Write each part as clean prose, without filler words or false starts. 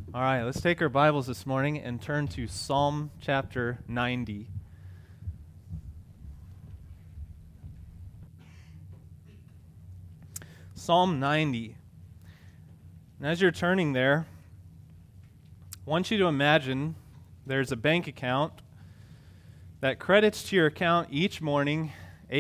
All right, let's take our Bibles this morning and turn to Psalm chapter 90. Psalm 90. And as you're turning there, I want you to imagine there's a bank account that credits to your account each morning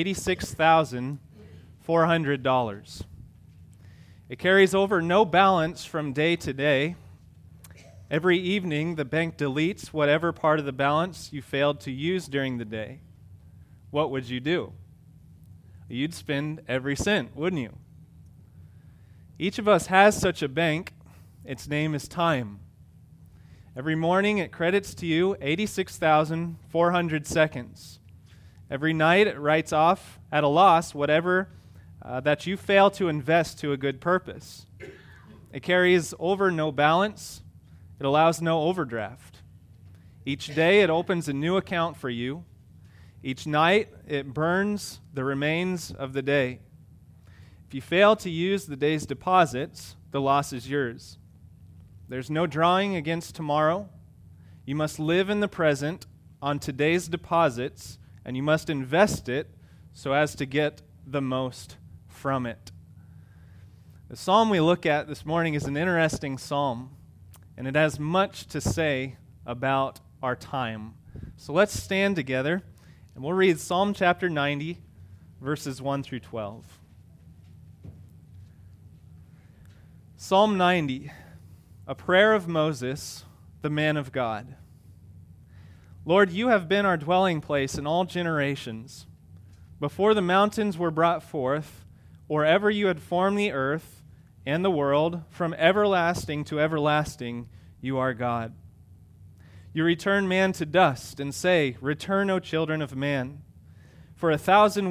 $86,400. It carries over no balance from day to day. Every evening, the bank deletes whatever part of the balance you failed to use during the day. What would you do? You'd spend every cent, wouldn't you? Each of us has such a bank. Its name is time. Every morning, it credits to you 86,400 seconds. Every night, it writes off at a loss whatever that you fail to invest to a good purpose. It carries over no balance. It allows no overdraft. Each day it opens a new account for you. Each night it burns the remains of the day. If you fail to use the day's deposits, the loss is yours. There's no drawing against tomorrow. You must live in the present on today's deposits, and you must invest it so as to get the most from it. The psalm we look at this morning is an interesting psalm. And it has much to say about our time. So let's stand together, and we'll read Psalm chapter 90, verses 1 through 12. Psalm 90, a prayer of Moses, the man of God. Lord, you have been our dwelling place in all generations. Before the mountains were brought forth, or ever you had formed the earth, and the world, from everlasting to everlasting, you are God. You return man to dust and say, "Return, O children of man. For 1,000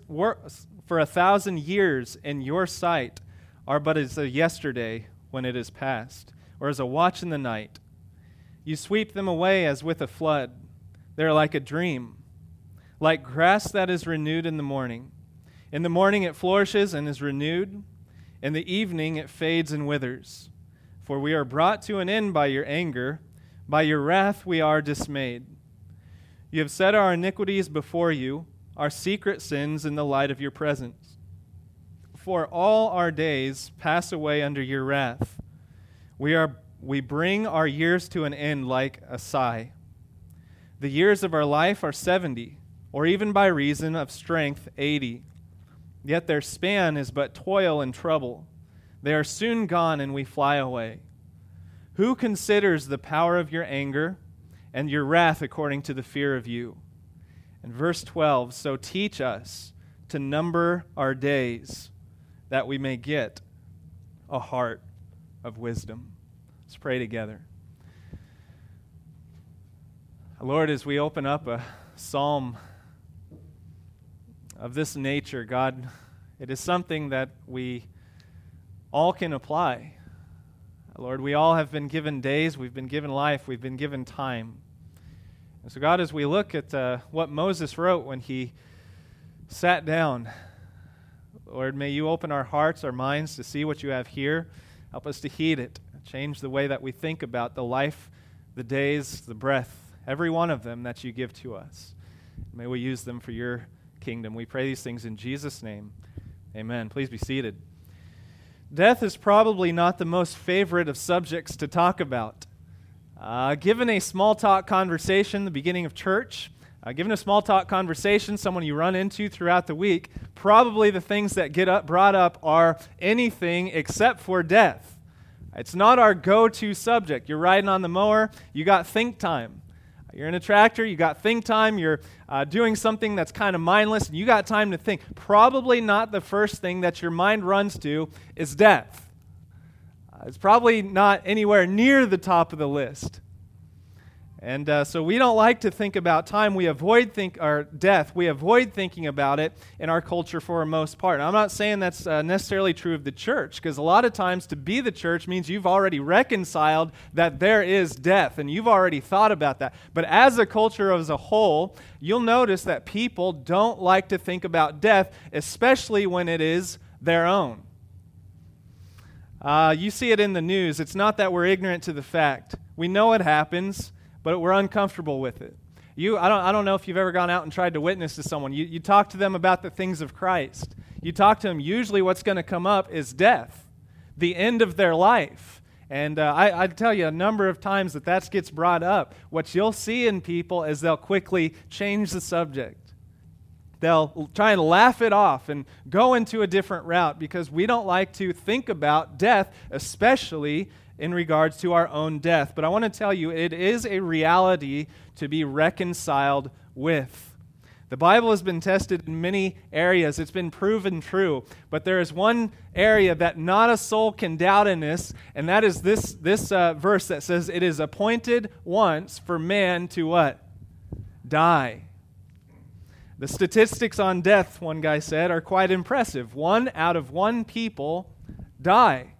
years in your sight are but as a yesterday when it is past, or as a watch in the night. You sweep them away as with a flood. They are like a dream, like grass that is renewed in the morning. In the morning it flourishes and is renewed. In the evening it fades and withers. For we are brought to an end by your anger. By your wrath we are dismayed. You have set our iniquities before you, our secret sins in the light of your presence. For all our days pass away under your wrath. We bring our years to an end like a sigh. The years of our life are 70, or even by reason of strength 80. Yet their span is but toil and trouble. They are soon gone, and we fly away. Who considers the power of your anger and your wrath according to the fear of you? And verse 12, so teach us to number our days, that we may get a heart of wisdom. Let's pray together. Lord, as we open up a psalm of this nature, God, it is something that we all can apply. Lord, we all have been given days, we've been given life, we've been given time. And so God, as we look at what Moses wrote when he sat down, Lord, may you open our hearts, our minds to see what you have here. Help us to heed it. Change the way that we think about the life, the days, the breath, every one of them that you give to us. May we use them for your kingdom. We pray these things in Jesus' name. Amen. Please be seated. Death is probably not the most favorite of subjects to talk about. Given a small talk conversation, the beginning of church, given a small talk conversation, someone you run into throughout the week, probably the things that get brought up are anything except for death. It's not our go-to subject. You're riding on the mower, you got think time. You're in a tractor, you got think time, you're doing something that's kind of mindless, and you got time to think. Probably not the first thing that your mind runs to is death. It's probably not anywhere near the top of the list. And so we don't like to think about time. We avoid death. We avoid thinking about it in our culture for the most part. And I'm not saying that's necessarily true of the church, because a lot of times to be the church means you've already reconciled that there is death, and you've already thought about that. But as a culture as a whole, you'll notice that people don't like to think about death, especially when it is their own. You see it in the news. It's not that we're ignorant to the fact. We know it happens, but we're uncomfortable with it. I don't know if you've ever gone out and tried to witness to someone. You talk to them about the things of Christ. You talk to them, usually what's going to come up is death, the end of their life. And I tell you a number of times that gets brought up. What you'll see in people is they'll quickly change the subject. They'll try and laugh it off and go into a different route because we don't like to think about death, especially in regards to our own death. But I want to tell you, it is a reality to be reconciled with. The Bible has been tested in many areas. It's been proven true. But there is one area that not a soul can doubt in this, and that is this verse that says, it is appointed once for man to what? Die. The statistics on death, one guy said, are quite impressive. 1 out of 1 people die.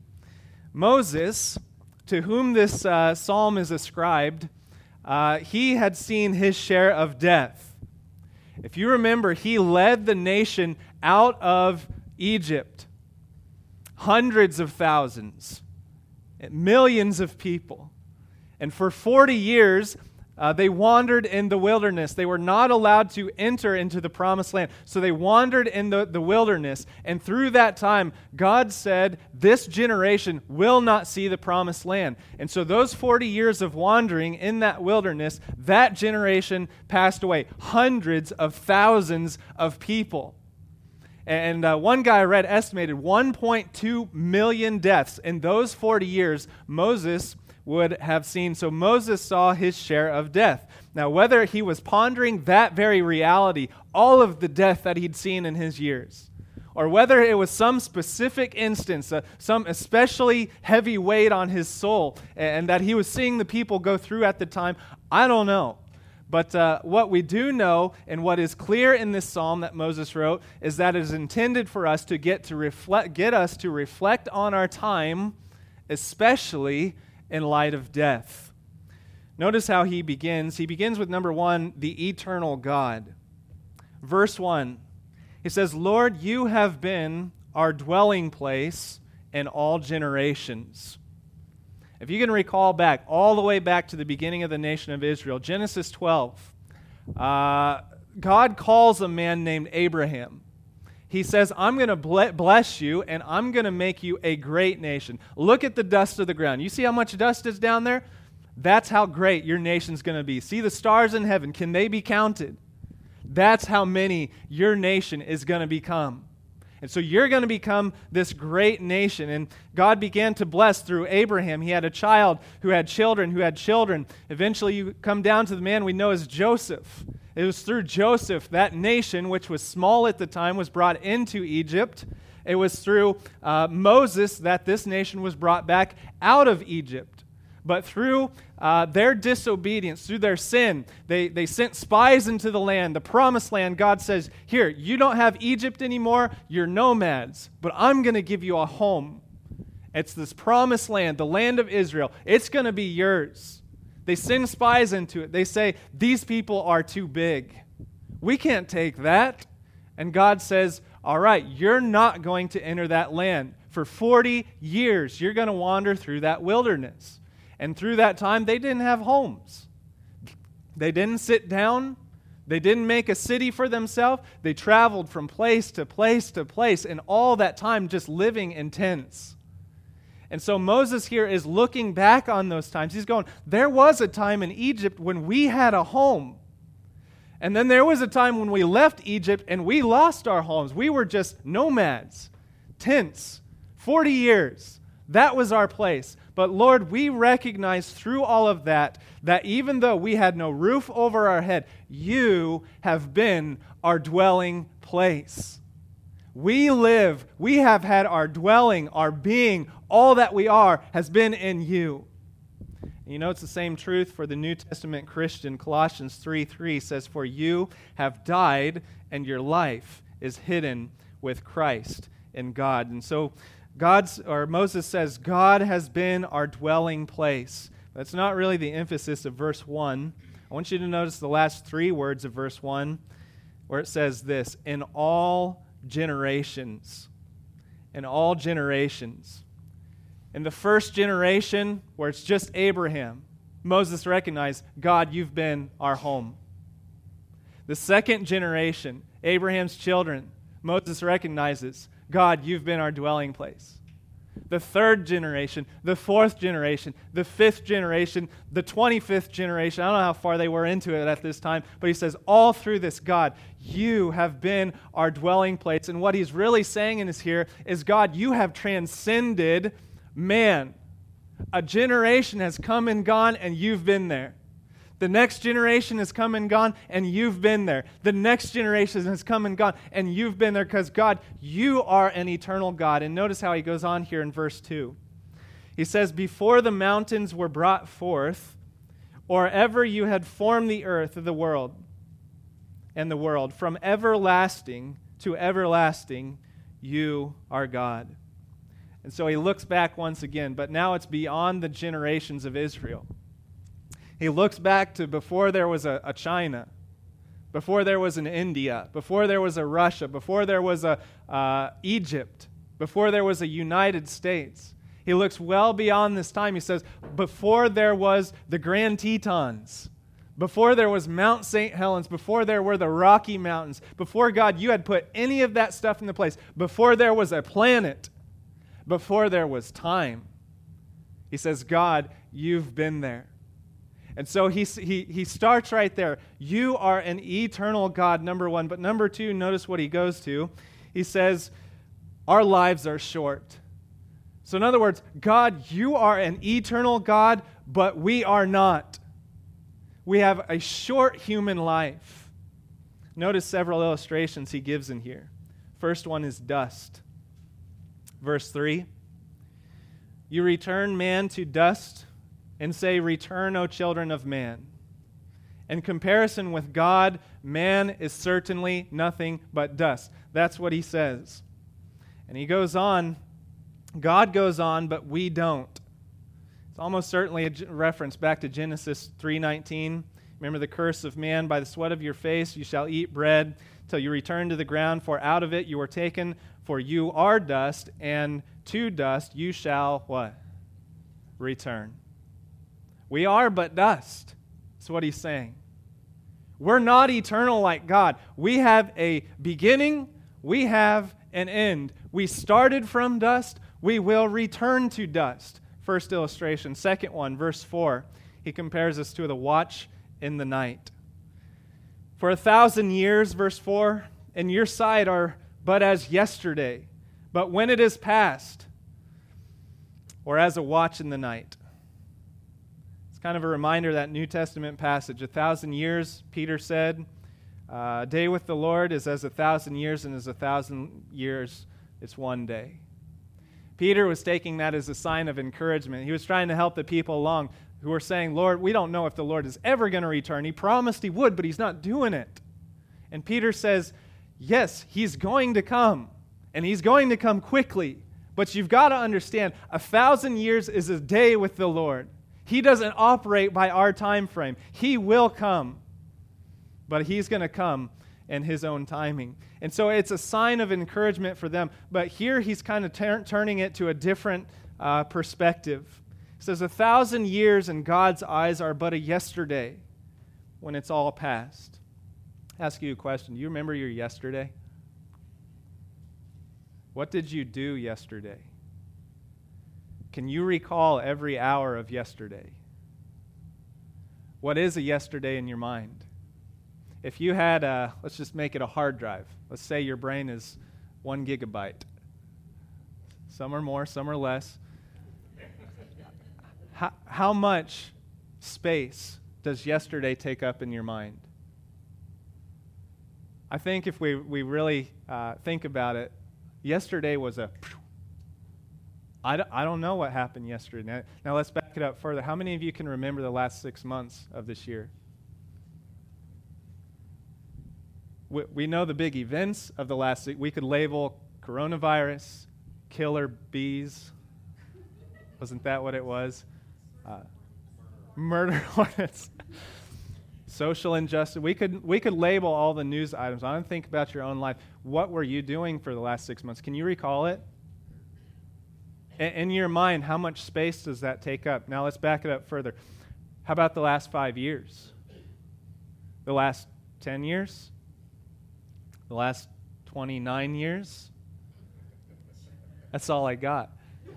Moses, to whom this psalm is ascribed, he had seen his share of death. If you remember, he led the nation out of Egypt. Hundreds of thousands, millions of people. And for 40 years, they wandered in the wilderness. They were not allowed to enter into the promised land. So they wandered in the wilderness. And through that time, God said, this generation will not see the promised land. And so those 40 years of wandering in that wilderness, that generation passed away. Hundreds of thousands of people. And one guy I read estimated 1.2 million deaths in those 40 years Moses would have seen. So Moses saw his share of death. Now, whether he was pondering that very reality, all of the death that he'd seen in his years, or whether it was some specific instance, some especially heavy weight on his soul, and that he was seeing the people go through at the time, I don't know. But what we do know, and what is clear in this psalm that Moses wrote, is that it is intended for us to get us to reflect on our time, especially in light of death. Notice how he begins. He begins with number 1, the eternal God. Verse 1, he says, Lord, you have been our dwelling place in all generations. If you can recall back, all the way back to the beginning of the nation of Israel, Genesis 12, God calls a man named Abraham. He says, I'm going to bless you, and I'm going to make you a great nation. Look at the dust of the ground. You see how much dust is down there? That's how great your nation's going to be. See the stars in heaven. Can they be counted? That's how many your nation is going to become. And so you're going to become this great nation. And God began to bless through Abraham. He had a child who had children who had children. Eventually you come down to the man we know as Joseph. It was through Joseph, that nation, which was small at the time, was brought into Egypt. It was through Moses that this nation was brought back out of Egypt. But through their disobedience, through their sin, they sent spies into the land, the promised land. God says, here, you don't have Egypt anymore, you're nomads, but I'm going to give you a home. It's this promised land, the land of Israel. It's going to be yours. They send spies into it. They say, these people are too big. We can't take that. And God says, all right, you're not going to enter that land. For 40 years, you're going to wander through that wilderness. And through that time, they didn't have homes. They didn't sit down. They didn't make a city for themselves. They traveled from place to place to place, and all that time just living in tents. And so Moses here is looking back on those times. He's going, there was a time in Egypt when we had a home. And then there was a time when we left Egypt and we lost our homes. We were just nomads, tents, 40 years. That was our place. But Lord, we recognize through all of that even though we had no roof over our head, you have been our dwelling place. We have had our dwelling, our being, all that we are has been in you. And you know, it's the same truth for the New Testament Christian. Colossians 3:3 says, for you have died, and your life is hidden with Christ in God. And so Moses says, God has been our dwelling place. That's not really the emphasis of verse 1. I want you to notice the last 3 words of verse 1, where it says this, in all generations. In all generations. In the first generation, where it's just Abraham, Moses recognized, God, you've been our home. The second generation, Abraham's children, Moses recognizes, God, you've been our dwelling place. The third generation, the fourth generation, the fifth generation, the 25th generation. I don't know how far they were into it at this time, but he says, all through this, God, you have been our dwelling place. And what he's really saying in this here is, God, you have transcended man. A generation has come and gone, and you've been there. The next generation has come and gone, and you've been there. The next generation has come and gone, and you've been there because, God, you are an eternal God. And notice how he goes on here in verse 2. He says, before the mountains were brought forth, or ever you had formed the earth of the world, and the world, from everlasting to everlasting, you are God. And so he looks back once again, but now it's beyond the generations of Israel. He looks back to before there was a China, before there was an India, before there was a Russia, before there was a Egypt, before there was a United States. He looks well beyond this time. He says, before there was the Grand Tetons, before there was Mount St. Helens, before there were the Rocky Mountains, before, God, you had put any of that stuff into place, before there was a planet, before there was time. He says, God, you've been there. And so he starts right there. You are an eternal God, number one. But number two, notice what he goes to. He says, our lives are short. So in other words, God, you are an eternal God, but we are not. We have a short human life. Notice several illustrations he gives in here. First one is dust. Verse 3, you return man to dust and say, return, O children of man. In comparison with God, man is certainly nothing but dust. That's what he says. And he goes on, God goes on, but we don't. It's almost certainly a reference back to Genesis 3:19. Remember the curse of man, by the sweat of your face you shall eat bread till you return to the ground, for out of it you are taken, for you are dust, and to dust you shall what? Return. We are but dust. That's what he's saying. We're not eternal like God. We have a beginning, we have an end. We started from dust, we will return to dust. First illustration. Second one, verse 4. He compares us to the watch in the night. For 1,000 years, verse 4, in your sight are but as yesterday, but when it is past, or as a watch in the night. It's kind of a reminder of that New Testament passage. 1,000 years, Peter said, a day with the Lord is as 1,000 years, and as 1,000 years, it's one day. Peter was taking that as a sign of encouragement. He was trying to help the people along who were saying, Lord, we don't know if the Lord is ever going to return. He promised he would, but he's not doing it. And Peter says, yes, he's going to come, and he's going to come quickly. But you've got to understand, 1,000 years is a day with the Lord. He doesn't operate by our time frame. He will come, but he's going to come in his own timing. And so it's a sign of encouragement for them. But here he's kind of turning it to a different perspective. He says, 1,000 years in God's eyes are but a yesterday when it's all past. I'll ask you a question. Do you remember your yesterday? What did you do yesterday? Can you recall every hour of yesterday? What is a yesterday in your mind? If you had let's just make it a hard drive. Let's say your brain is 1 gigabyte. Some are more, some are less. How much space does yesterday take up in your mind? I think if we really think about it, yesterday was I don't know what happened yesterday. Now let's back it up further. How many of you can remember the last 6 months of this year? We know the big events of the last week. We could label coronavirus, killer bees. Wasn't that what it was? Murder hornets. Social injustice. We could label all the news items. I don't think about your own life. What were you doing for the last 6 months? Can you recall it? In your mind, how much space does that take up? Now let's back it up further. How about the last 5 years? The last 10 years? The last 29 years? That's all I got.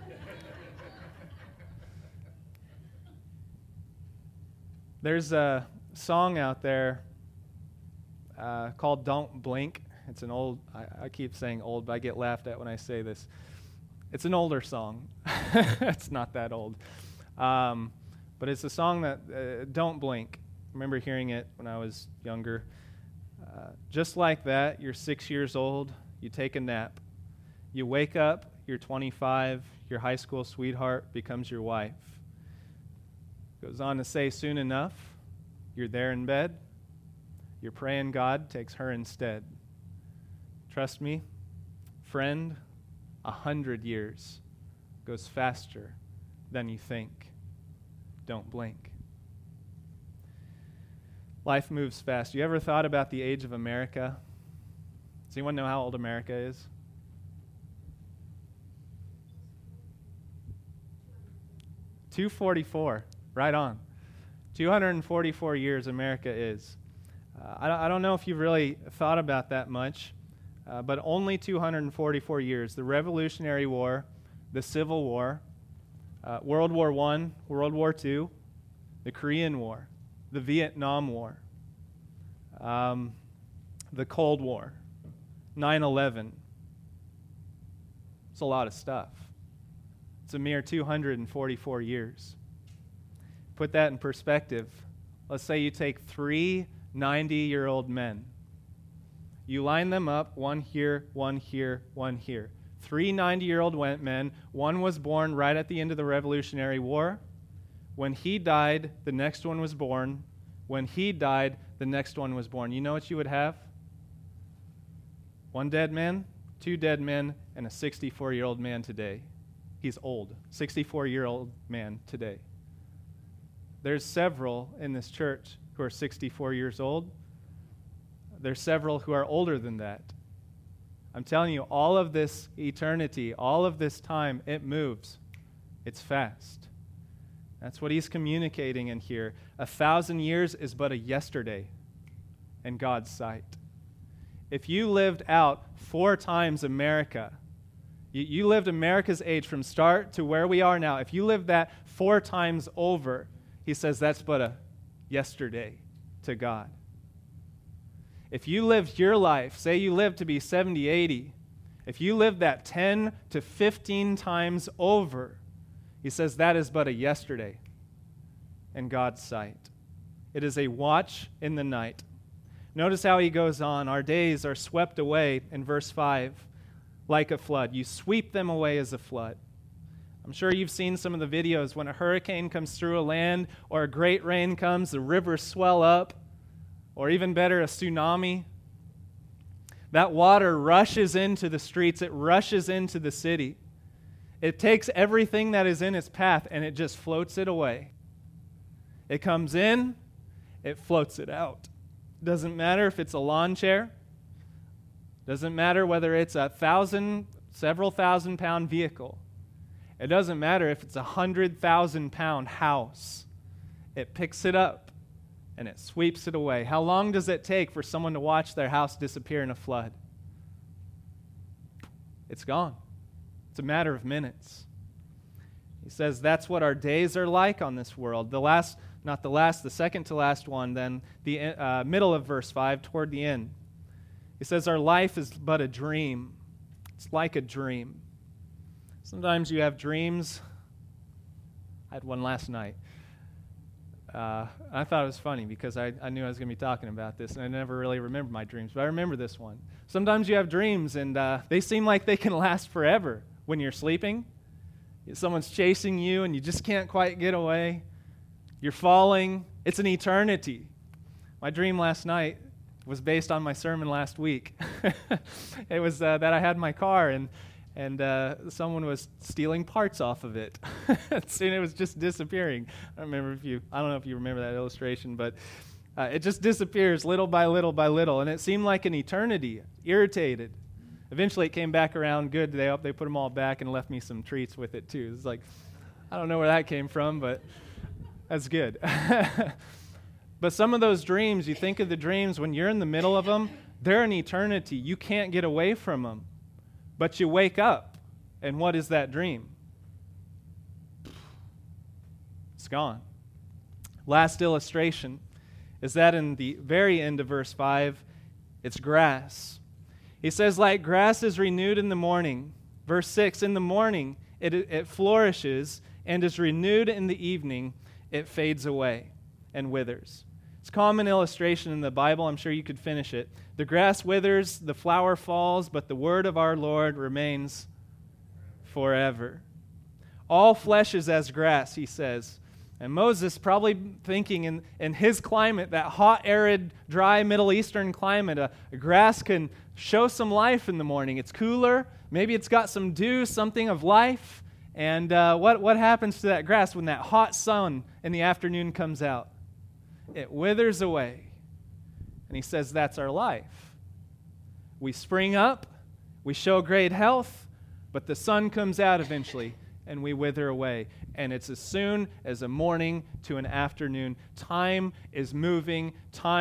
There's a song out there called Don't Blink. It's an old, I keep saying old, but I get laughed at when I say this. It's an older song. It's not that old. But it's a song that, Don't Blink. I remember hearing it when I was younger. Just like that, you're 6 years old, you take a nap. You wake up, you're 25, your high school sweetheart becomes your wife. Goes on to say, soon enough, you're there in bed, you're praying God takes her instead. Trust me, friend, 100 years goes faster than you think. Don't blink. Life moves fast. You ever thought about the age of America? Does anyone know how old America is? $244, right on. 244 years America is. I don't know if you've really thought about that much, but only 244 years. The Revolutionary War, the Civil War, World War I, World War II, the Korean War, the Vietnam War, the Cold War, 9/11. It's a lot of stuff. It's a mere 244 years. Put that in perspective. Let's say you take 3 90-year-old men. You line them up, one here, one here, one here. 3 90-year-old men. One was born right at the end of the Revolutionary War. When he died, the next one was born. When he died, the next one was born. You know what you would have? 1 dead man, 2 dead men, and a 64-year-old man today. He's old. 64-year-old man today. There's several in this church who are 64 years old. There's several who are older than that. I'm telling you, all of this eternity, all of this time, it moves. It's fast. That's what he's communicating in here. 1,000 years is but a yesterday in God's sight. If you lived out 4 times America, you lived America's age from start to where we are now, if you lived that 4 times over, he says that's but a yesterday to God. If you lived your life, say you lived to be 70, 80, if you lived that 10 to 15 times over, he says that is but a yesterday in God's sight. It is a watch in the night. Notice how he goes on. Our days are swept away in verse 5 like a flood. You sweep them away as a flood. I'm sure you've seen some of the videos when a hurricane comes through a land or a great rain comes, the rivers swell up, or even better, a tsunami. That water rushes into the streets. It rushes into the city. It takes everything that is in its path and it just floats it away. It comes in, it floats it out. Doesn't matter if it's a lawn chair. Doesn't matter whether it's a several thousand pound vehicle. It doesn't matter if it's a 100,000 pound house. It picks it up and it sweeps it away. How long does it take for someone to watch their house disappear in a flood? It's gone. It's a matter of minutes. He says that's what our days are like on this world. The second to last one, then the middle of verse 5, toward the end. He says our life is but a dream. It's like a dream. Sometimes you have dreams. I had one last night. I thought it was funny because I knew I was going to be talking about this, and I never really remember my dreams, but I remember this one. Sometimes you have dreams, and they seem like they can last forever when you're sleeping. Someone's chasing you, and you just can't quite get away. You're falling. It's an eternity. My dream last night was based on my sermon last week. It was that I had my car, and someone was stealing parts off of it. And it was just disappearing. I don't know if you remember that illustration, but it just disappears little by little by little. And it seemed like an eternity, irritated. Eventually it came back around good. They put them all back and left me some treats with it too. It's like, I don't know where that came from, but that's good. But some of those dreams, you think of the dreams, when you're in the middle of them, they're an eternity. You can't get away from them. But you wake up, and what is that dream? It's gone. Last illustration is that in the very end of verse 5, it's grass. He says, like grass is renewed in the morning. Verse 6, in the morning it flourishes and is renewed in the evening. It fades away and withers. It's a common illustration in the Bible. I'm sure you could finish it. The grass withers, the flower falls, but the word of our Lord remains forever. All flesh is as grass, he says. And Moses, probably thinking in his climate, that hot, arid, dry Middle Eastern climate, a grass can show some life in the morning. It's cooler. Maybe it's got some dew, something of life. And what happens to that grass when that hot sun in the afternoon comes out? It withers away. And he says that's our life. We spring up, we show great health, but the sun comes out eventually, and we wither away. And it's as soon as a morning to an afternoon. Time is moving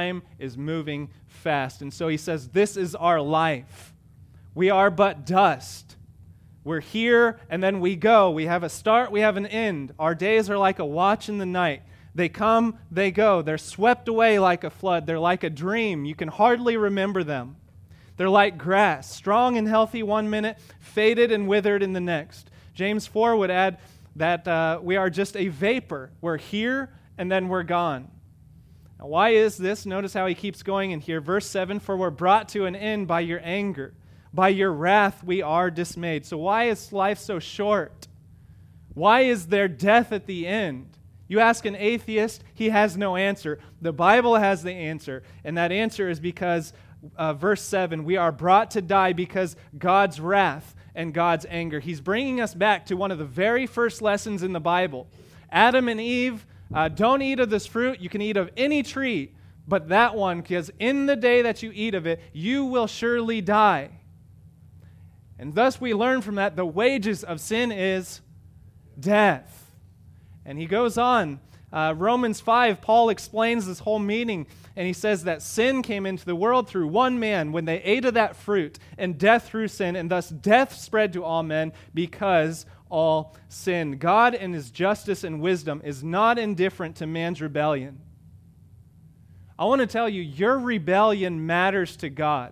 fast. And so he says, this is our life. We are but dust. We're here and then we go. We have a start, we have an end. Our days are like a watch in the night. They come, they go. They're swept away like a flood. They're like a dream. You can hardly remember them. They're like grass, strong and healthy one minute, faded and withered in the next. James 4 would add that we are just a vapor. We're here and then we're gone. Now, why is this? Notice how he keeps going in here. Verse 7, for we're brought to an end by your anger. By your wrath we are dismayed. So why is life so short? Why is there death at the end? You ask an atheist, he has no answer. The Bible has the answer, and that answer is because, verse 7, we are brought to die because God's wrath and God's anger. He's bringing us back to one of the very first lessons in the Bible. Adam and Eve, don't eat of this fruit. You can eat of any tree, but that one, because in the day that you eat of it, you will surely die. And thus we learn from that the wages of sin is death. And he goes on, Romans 5, Paul explains this whole meaning, and he says that sin came into the world through one man when they ate of that fruit, and death through sin, and thus death spread to all men because all sinned. God in his justice and wisdom is not indifferent to man's rebellion. I want to tell you, your rebellion matters to God.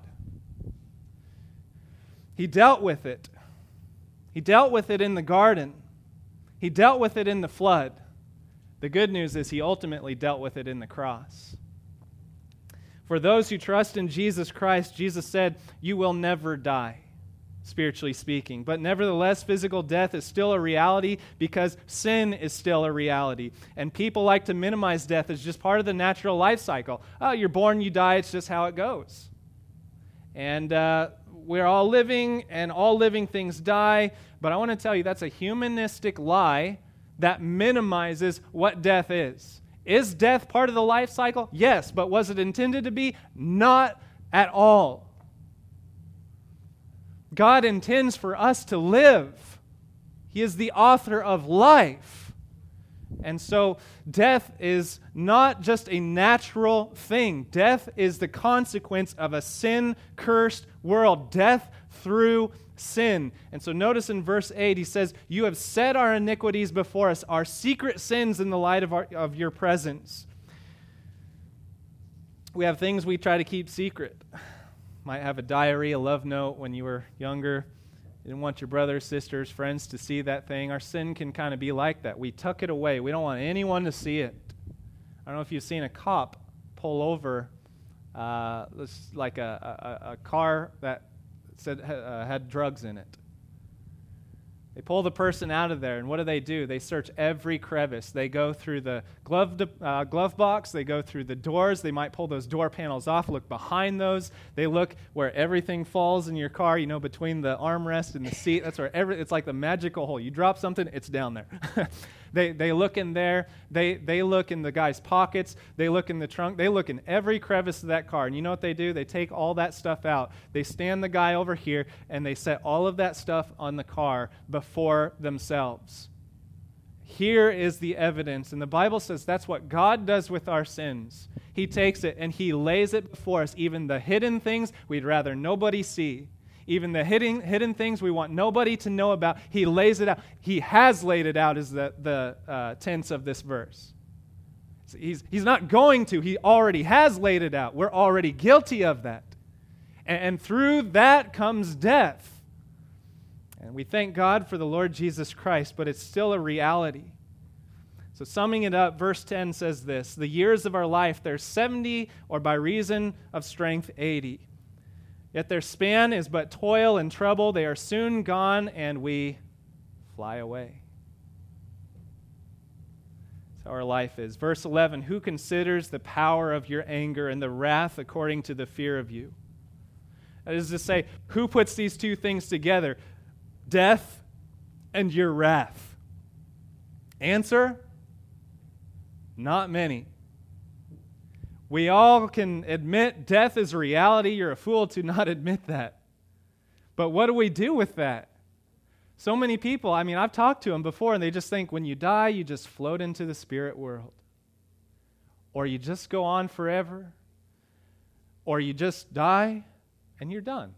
He dealt with it. He dealt with it in the garden. He dealt with it in the flood. The good news is he ultimately dealt with it in the cross. For those who trust in Jesus Christ, Jesus said, you will never die, spiritually speaking. But nevertheless, physical death is still a reality because sin is still a reality. And people like to minimize death as just part of the natural life cycle. Oh, you're born, you die, it's just how it goes. And we're all living, and all living things die. But I want to tell you, that's a humanistic lie that minimizes what death is. Is death part of the life cycle? Yes, but was it intended to be? Not at all. God intends for us to live. He is the author of life. And so death is not just a natural thing. Death is the consequence of a sin-cursed world. Death through sin. And so notice in verse 8, he says, you have set our iniquities before us, our secret sins in the light of your presence. We have things we try to keep secret. Might have a diary, a love note when you were younger. You didn't want your brothers, sisters, friends to see that thing. Our sin can kind of be like that. We tuck it away. We don't want anyone to see it. I don't know if you've seen a cop pull over like a car that said had drugs in it. They pull the person out of there, and what do? They search every crevice. They go through the glove box. They go through the doors. They might pull those door panels off, look behind those. They look where everything falls in your car, between the armrest and the seat. That's where it's like the magical hole. You drop something, it's down there. They look in there. They look in the guy's pockets. They look in the trunk. They look in every crevice of that car. And you know what they do? They take all that stuff out. They stand the guy over here, and they set all of that stuff on the car before themselves. Here is the evidence. And the Bible says that's what God does with our sins. He takes it and he lays it before us, even the hidden things we'd rather nobody see. Even the hidden things we want nobody to know about, he lays it out. He has laid it out is the tense of this verse. He's not going to. He already has laid it out. We're already guilty of that. And through that comes death. And we thank God for the Lord Jesus Christ, but it's still a reality. So summing it up, verse 10 says this: the years of our life, they're 70, or by reason of strength, 80. Yet their span is but toil and trouble. They are soon gone, and we fly away. That's how our life is. Verse 11, who considers the power of your anger and the wrath according to the fear of you? That is to say, who puts these two things together? Death and your wrath. Answer? Not many. We all can admit death is a reality. You're a fool to not admit that. But what do we do with that? So many people, I've talked to them before, and they just think when you die, you just float into the spirit world. Or you just go on forever. Or you just die and you're done.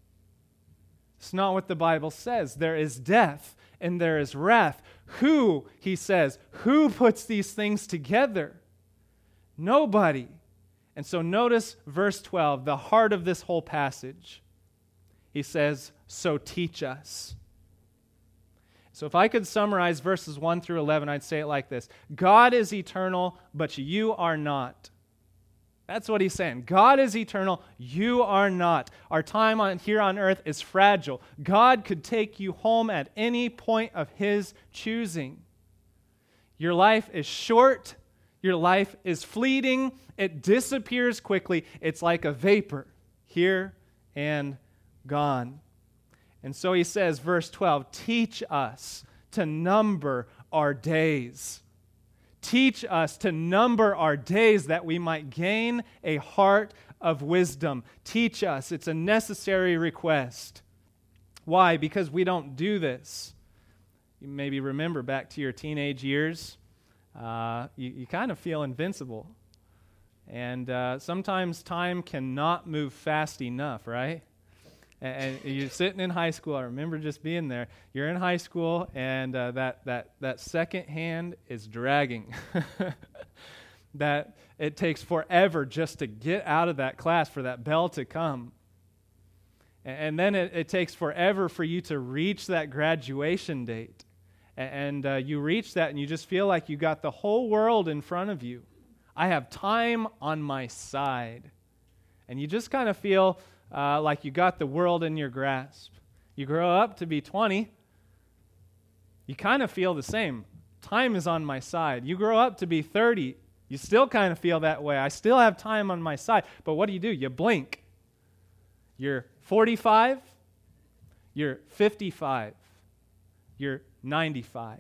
It's not what the Bible says. There is death and there is wrath. Who, he says, who puts these things together? Nobody. And so notice verse 12, the heart of this whole passage. He says, so teach us. So if I could summarize verses 1 through 11, I'd say it like this: God is eternal, but you are not. That's what he's saying. God is eternal. You are not. Our time here on earth is fragile. God could take you home at any point of his choosing. Your life is short. Your life is fleeting. It disappears quickly. It's like a vapor, here and gone. And so he says, verse 12, teach us to number our days. Teach us to number our days that we might gain a heart of wisdom. Teach us. It's a necessary request. Why? Because we don't do this. You maybe remember back to your teenage years, you kind of feel invincible. And sometimes time cannot move fast enough, right? And you're sitting in high school. I remember just being there. You're in high school, and that second hand is dragging. That it takes forever just to get out of that class for that bell to come. And then it takes forever for you to reach that graduation date. And you reach that, and you just feel like you got the whole world in front of you. I have time on my side. And you just kind of feel like you got the world in your grasp. You grow up to be 20, you kind of feel the same. Time is on my side. You grow up to be 30, you still kind of feel that way. I still have time on my side. But what do? You blink. You're 45, you're 55, you're 95.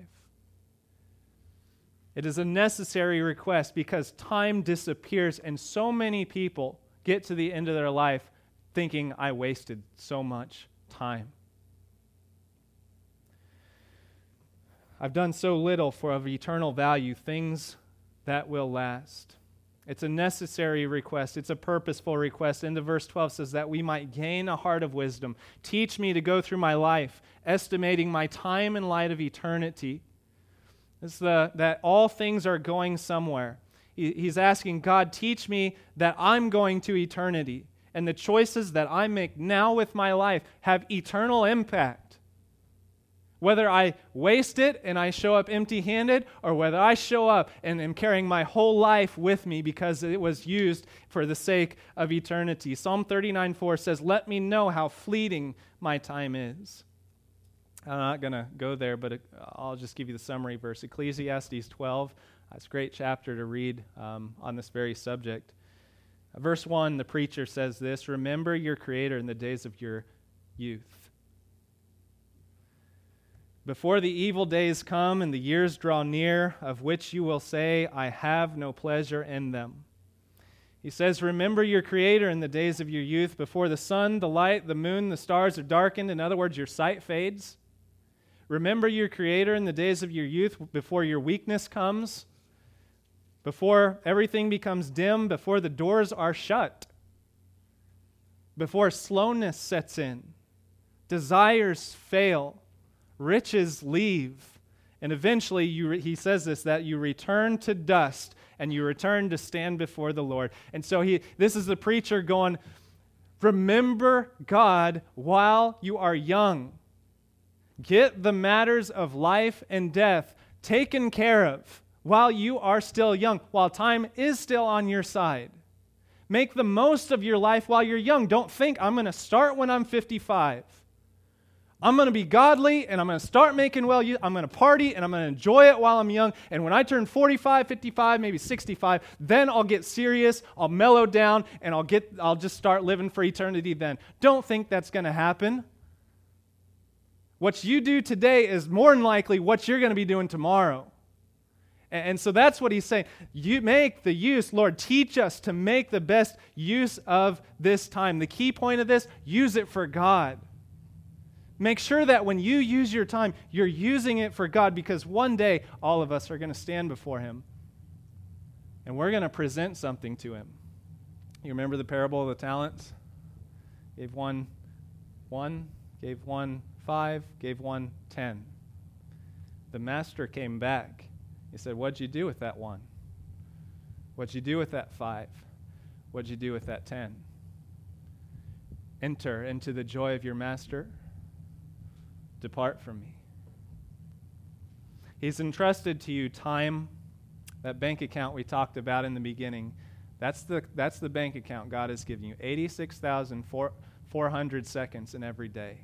It is a necessary request because time disappears, and so many people get to the end of their life thinking, I wasted so much time. I've done so little for of eternal value, things that will last. It's a necessary request. It's a purposeful request. And the verse 12 says that we might gain a heart of wisdom. Teach me to go through my life, estimating my time in light of eternity. It's that all things are going somewhere. He's asking, God, teach me that I'm going to eternity. And the choices that I make now with my life have eternal impact. Whether I waste it and I show up empty-handed, or whether I show up and am carrying my whole life with me because it was used for the sake of eternity. Psalm 39:4 says, let me know how fleeting my time is. I'm not going to go there, but I'll just give you the summary verse. Ecclesiastes 12. It's a great chapter to read on this very subject. Verse 1, the preacher says this: remember your Creator in the days of your youth. before the evil days come and the years draw near, of which you will say, I have no pleasure in them. He says, remember your Creator in the days of your youth, before the sun, the light, the moon, the stars are darkened. In other words, your sight fades. Remember your Creator in the days of your youth, before your weakness comes, before everything becomes dim, before the doors are shut, before slowness sets in, desires fail, riches leave, and eventually, he says this, that you return to dust and you return to stand before the Lord. And so this is the preacher going, remember God while you are young. Get the matters of life and death taken care of while you are still young, while time is still on your side. Make the most of your life while you're young. Don't think, I'm going to start when I'm 55. I'm going to be godly, and I'm going to start making well. I'm going to party, and I'm going to enjoy it while I'm young. And when I turn 45, 55, maybe 65, then I'll get serious, I'll mellow down, and I'll just start living for eternity then. Don't think that's going to happen. What you do today is more than likely what you're going to be doing tomorrow. And so that's what he's saying. You make the use, Lord, teach us to make the best use of this time. The key point of this, use it for God. Make sure that when you use your time, you're using it for God, because one day all of us are going to stand before Him and we're going to present something to Him. You remember the parable of the talents? Gave one, gave one 5, gave one 10. The master came back. He said, what'd you do with that 1? What'd you do with that 5? What'd you do with that 10? Enter into the joy of your master. Depart from me. He's entrusted to you time, that bank account we talked about in the beginning. That's the bank account God has given you. 86,400 seconds in every day.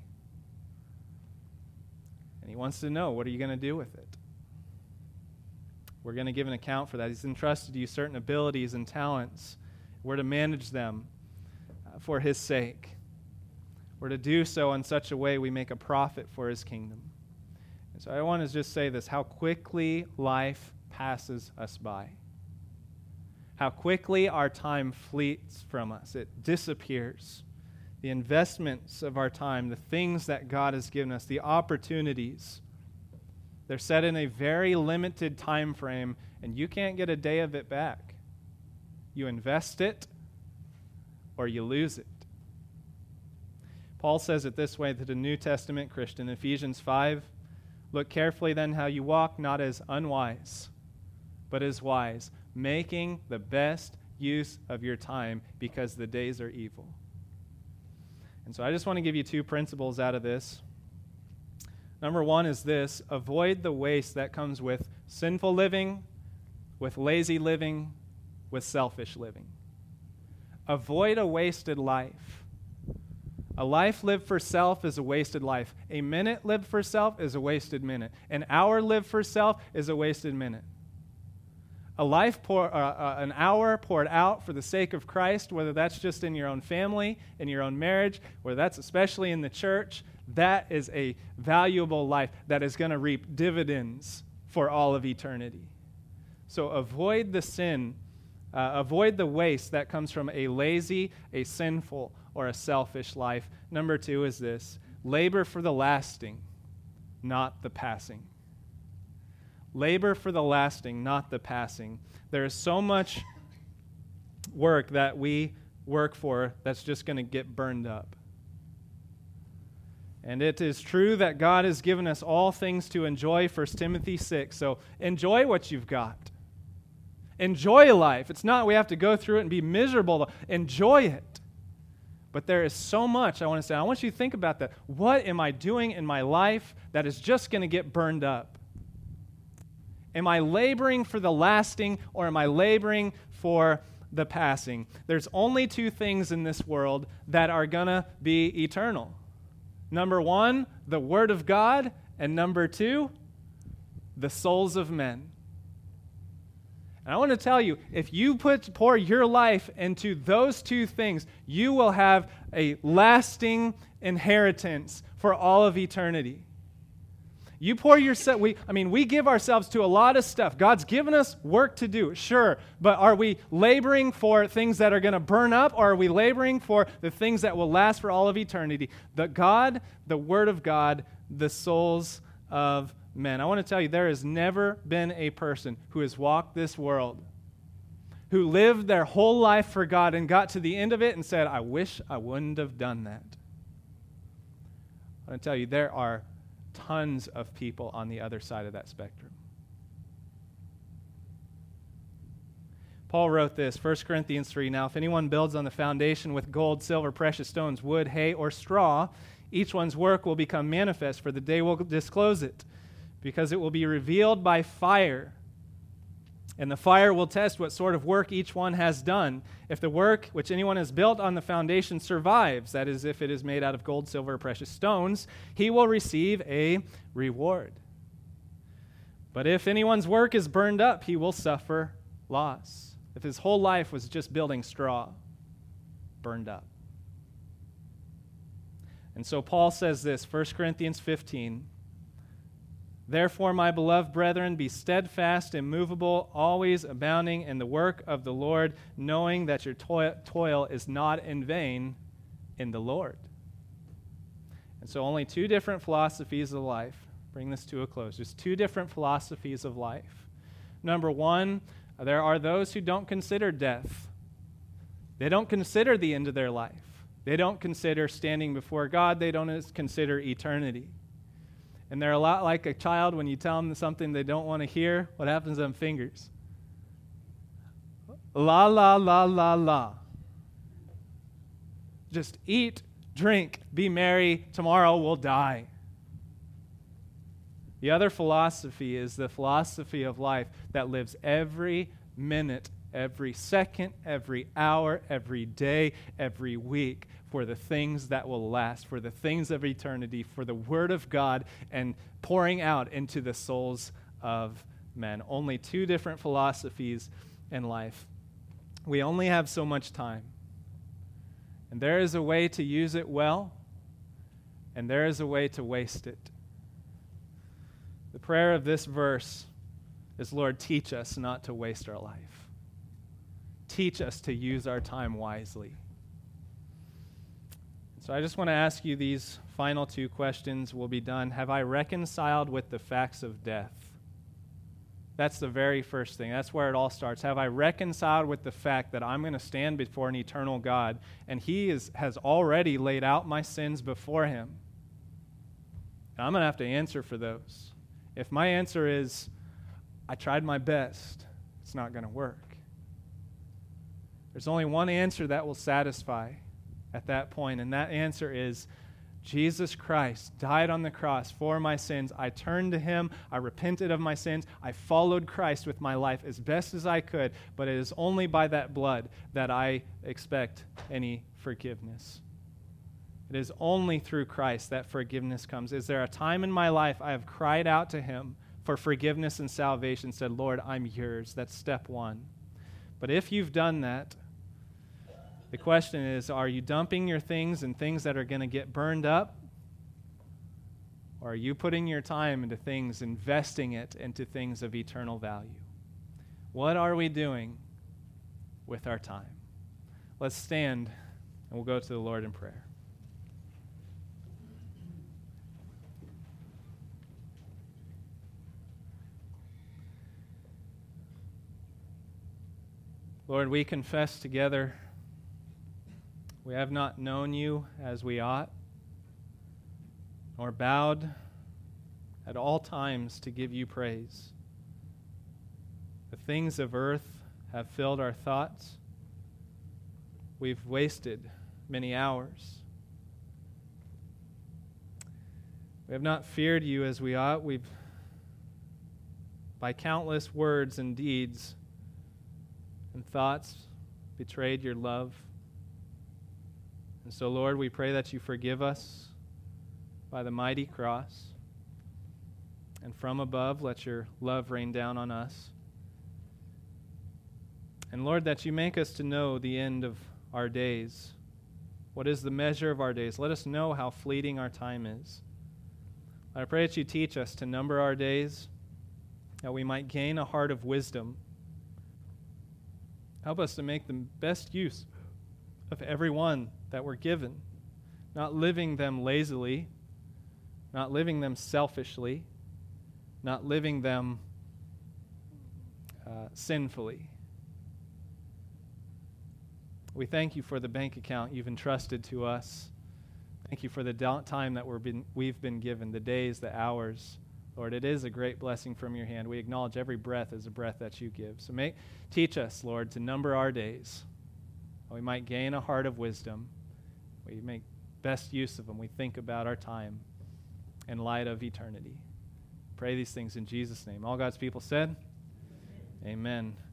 And He wants to know, what are you going to do with it? We're going to give an account for that. He's entrusted you certain abilities and talents. We're to manage them for His sake. We're to do so in such a way we make a profit for His kingdom. And so I want to just say this, how quickly life passes us by. How quickly our time fleets from us. It disappears. The investments of our time, the things that God has given us, the opportunities, they're set in a very limited time frame, and you can't get a day of it back. You invest it or you lose it. Paul says it this way to the New Testament Christian, Ephesians 5, look carefully then how you walk, not as unwise, but as wise, making the best use of your time, because the days are evil. And so I just want to give you 2 principles out of this. Number 1 is this: avoid the waste that comes with sinful living, with lazy living, with selfish living. Avoid a wasted life. A life lived for self is a wasted life. A minute lived for self is a wasted minute. An hour lived for self is a wasted minute. An hour poured out for the sake of Christ, whether that's just in your own family, in your own marriage, whether that's especially in the church, that is a valuable life that is going to reap dividends for all of eternity. So avoid the sin, avoid the waste that comes from a lazy, a sinful, or a selfish life. Number 2 is this: labor for the lasting, not the passing. Labor for the lasting, not the passing. There is so much work that we work for that's just going to get burned up. And it is true that God has given us all things to enjoy, 1 Timothy 6. So enjoy what you've got. Enjoy life. It's not we have to go through it and be miserable. Enjoy it. But there is so much I want to say. I want you to think about that. What am I doing in my life that is just going to get burned up? Am I laboring for the lasting, or am I laboring for the passing? There's only 2 things in this world that are going to be eternal. Number 1, the Word of God, and number 2, the souls of men. And I want to tell you, if you pour your life into those 2 things, you will have a lasting inheritance for all of eternity. You pour yourself, we give ourselves to a lot of stuff. God's given us work to do, sure, but are we laboring for things that are going to burn up, or are we laboring for the things that will last for all of eternity? The Word of God, the souls of men. I want to tell you, there has never been a person who has walked this world, who lived their whole life for God and got to the end of it and said, I wish I wouldn't have done that. I want to tell you, there are tons of people on the other side of that spectrum. Paul wrote this, 1 Corinthians 3, Now if anyone builds on the foundation with gold, silver, precious stones, wood, hay, or straw, each one's work will become manifest, for the day will disclose it, because it will be revealed by fire. And the fire will test what sort of work each one has done. If the work which anyone has built on the foundation survives, that is, if it is made out of gold, silver, or precious stones, he will receive a reward. But if anyone's work is burned up, he will suffer loss. If his whole life was just building straw, burned up. And so Paul says this, 1 Corinthians 15, Therefore, my beloved brethren, be steadfast, immovable, always abounding in the work of the Lord, knowing that your toil is not in vain in the Lord. And so only two different philosophies of life. Bring this to a close. Just two different philosophies of life. Number one, there are those who don't consider death. They don't consider the end of their life. They don't consider standing before God. They don't consider eternity. And they're a lot like a child when you tell them something they don't want to hear. What happens to them fingers? La, la, la, la, la. Just eat, drink, be merry. Tomorrow we'll die. The other philosophy is the philosophy of life that lives every minute, every second, every hour, every day, every week for the things that will last, for the things of eternity, for the Word of God, and pouring out into the souls of men. Only two different philosophies in life. We only have so much time. And there is a way to use it well, and there is a way to waste it. The prayer of this verse is, Lord, teach us not to waste our life. Teach us to use our time wisely. So I just want to ask you these final two questions. We'll be done. Have I reconciled with the facts of death? That's the very first thing. That's where it all starts. Have I reconciled with the fact that I'm going to stand before an eternal God, and He has already laid out my sins before Him? And I'm going to have to answer for those. If my answer is, I tried my best, it's not going to work. There's only one answer that will satisfy at that point, and that answer is Jesus Christ died on the cross for my sins. I turned to Him. I repented of my sins. I followed Christ with my life as best as I could, but it is only by that blood that I expect any forgiveness. It is only through Christ that forgiveness comes. Is there a time in my life I have cried out to Him for forgiveness and salvation, said, Lord, I'm yours? That's step one. But if you've done that, the question is, are you dumping your things in things that are going to get burned up? Or are you putting your time into things, investing it into things of eternal value? What are we doing with our time? Let's stand and we'll go to the Lord in prayer. Lord, we confess together we have not known You as we ought, nor bowed at all times to give You praise. The things of earth have filled our thoughts. We've wasted many hours. We have not feared You as we ought. We've, by countless words and deeds and thoughts, betrayed Your love. And so, Lord, we pray that You forgive us by the mighty cross. And from above, let Your love rain down on us. And Lord, that You make us to know the end of our days. What is the measure of our days? Let us know how fleeting our time is. I pray that you teach us to number our days, that we might gain a heart of wisdom. Help us to make the best use of every one that we're given, not living them lazily, not living them selfishly, not living them sinfully. We thank you for the bank account you've entrusted to us. Thank you for the time that we've been given, the days, the hours. Lord, it is a great blessing from your hand. We acknowledge every breath is a breath that you give. So teach us, Lord, to number our days. We might gain a heart of wisdom. We make best use of them. We think about our time in light of eternity. Pray these things in Jesus' name. All God's people said, Amen.